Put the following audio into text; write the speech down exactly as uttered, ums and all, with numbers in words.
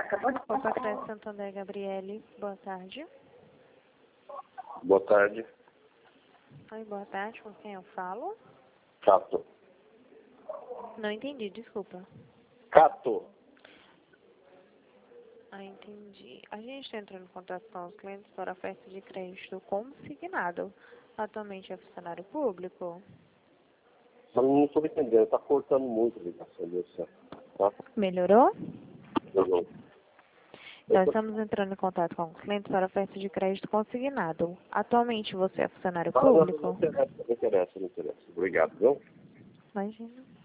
Opa, Crédito Santander, Gabriele, boa tarde. Boa tarde. Oi, boa tarde, com quem eu falo? Cato. Não entendi, desculpa. Cato. Ah, entendi. A gente está entrando em contato com os clientes para oferta de crédito consignado. Atualmente é funcionário público. Eu não estou entendendo, está cortando muito a ligação, meu céu. Tá? Melhorou? Eu não. Nós estamos entrando em contato com os clientes para oferta de crédito consignado. Atualmente você é funcionário Não, não, não público? interessa, não interessa, não interessa. Obrigado, viu? Imagina.